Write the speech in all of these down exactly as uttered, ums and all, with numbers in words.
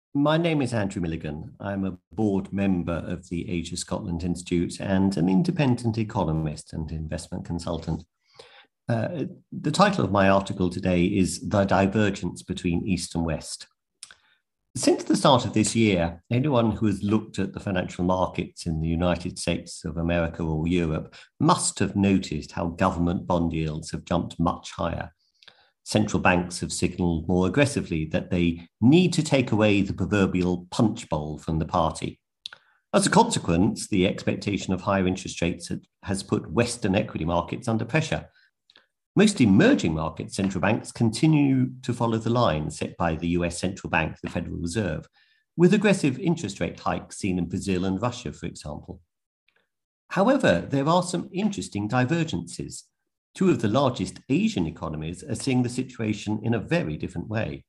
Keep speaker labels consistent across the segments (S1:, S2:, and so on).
S1: My name is Andrew Milligan. I'm a board member of the Asia Scotland Institute and an independent economist and investment consultant. Uh, the title of my article today is The Divergence Between East and West. Since the start of this year, anyone who has looked at the financial markets in the United States of America or Europe must have noticed how government bond yields have jumped much higher. Central banks have signalled more aggressively that they need to take away the proverbial punch bowl from the party. As a consequence, the expectation of higher interest rates has put Western equity markets under pressure. Most emerging market central banks continue to follow the line set by the U S central bank, the Federal Reserve, with aggressive interest rate hikes seen in Brazil and Russia, for example. However, there are some interesting divergences. Two of the largest Asian economies are seeing the situation in a very different way.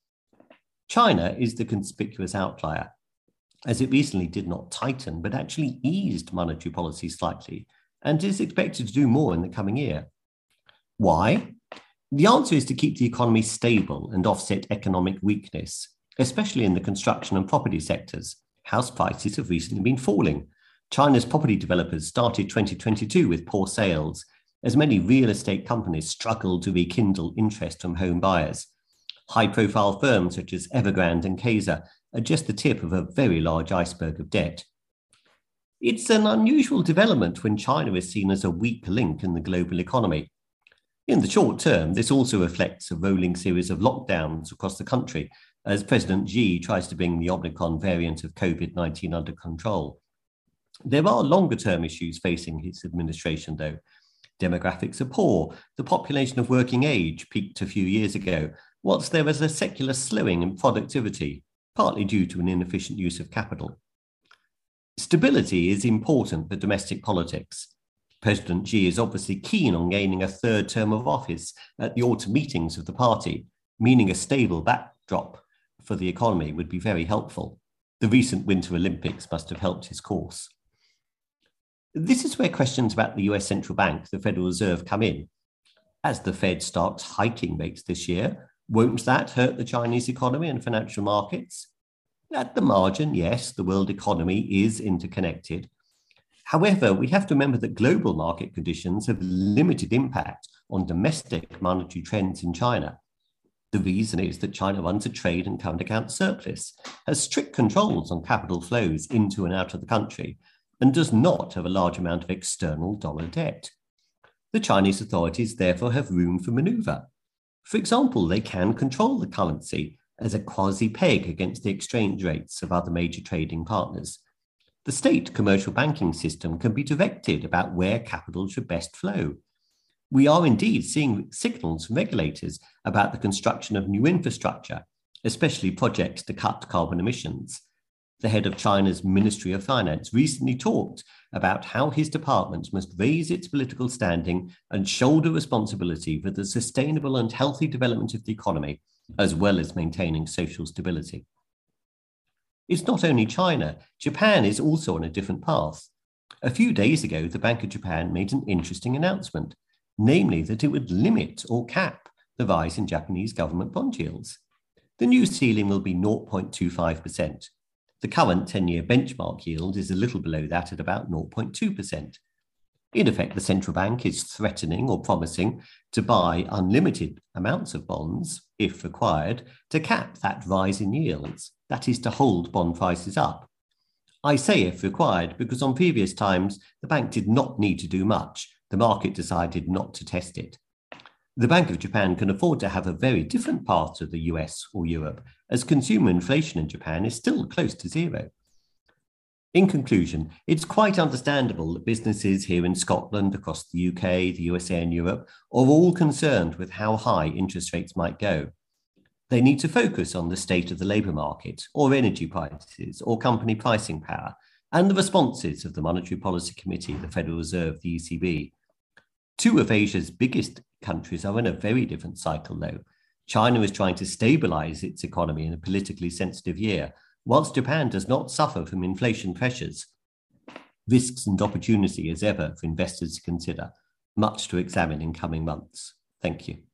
S1: China is the conspicuous outlier, as it recently did not tighten, but actually eased monetary policy slightly, and is expected to do more in the coming year. Why? The answer is to keep the economy stable and offset economic weakness, especially in the construction and property sectors. House prices have recently been falling. China's property developers started twenty twenty-two with poor sales, as many real estate companies struggle to rekindle interest from home buyers. High-profile firms such as Evergrande and Kaiser are just the tip of a very large iceberg of debt. It's an unusual development when China is seen as a weak link in the global economy. In the short term, this also reflects a rolling series of lockdowns across the country as President Xi tries to bring the Omicron variant of COVID nineteen under control. There are longer-term issues facing his administration, though. Demographics are poor. The population of working age peaked a few years ago, whilst there was a secular slowing in productivity, partly due to an inefficient use of capital. Stability is important for domestic politics. President Xi is obviously keen on gaining a third term of office at the autumn meetings of the party, meaning a stable backdrop for the economy would be very helpful. The recent Winter Olympics must have helped his course. This is where questions about the U S central bank, the Federal Reserve, come in. As the Fed starts hiking rates this year, won't that hurt the Chinese economy and financial markets? At the margin, yes, the world economy is interconnected. However, we have to remember that global market conditions have limited impact on domestic monetary trends in China. The reason is that China runs a trade and current account surplus, has strict controls on capital flows into and out of the country, and does not have a large amount of external dollar debt. The Chinese authorities therefore have room for manoeuvre. For example, they can control the currency as a quasi-peg against the exchange rates of other major trading partners. The state commercial banking system can be directed about where capital should best flow. We are indeed seeing signals from regulators about the construction of new infrastructure, especially projects to cut carbon emissions. The head of China's Ministry of Finance recently talked about how his department must raise its political standing and shoulder responsibility for the sustainable and healthy development of the economy, as well as maintaining social stability. It's not only China. Japan is also on a different path. A few days ago, the Bank of Japan made an interesting announcement, namely that it would limit or cap the rise in Japanese government bond yields. The new ceiling will be zero point two five percent. The current ten-year benchmark yield is a little below that at about zero point two percent. In effect, the central bank is threatening or promising to buy unlimited amounts of bonds, if required, to cap that rise in yields. That is to hold bond prices up. I say if required because on previous times, the bank did not need to do much. The market decided not to test it. The Bank of Japan can afford to have a very different path to the U S or Europe, as consumer inflation in Japan is still close to zero. In conclusion, it's quite understandable that businesses here in Scotland, across the U K, the U S A and Europe are all concerned with how high interest rates might go. They need to focus on the state of the labour market, or energy prices, or company pricing power, and the responses of the Monetary Policy Committee, the Federal Reserve, the E C B. Two of Asia's biggest countries are in a very different cycle, though. China is trying to stabilise its economy in a politically sensitive year, whilst Japan does not suffer from inflation pressures. Risks and opportunity as ever for investors to consider, much to examine in coming months. Thank you.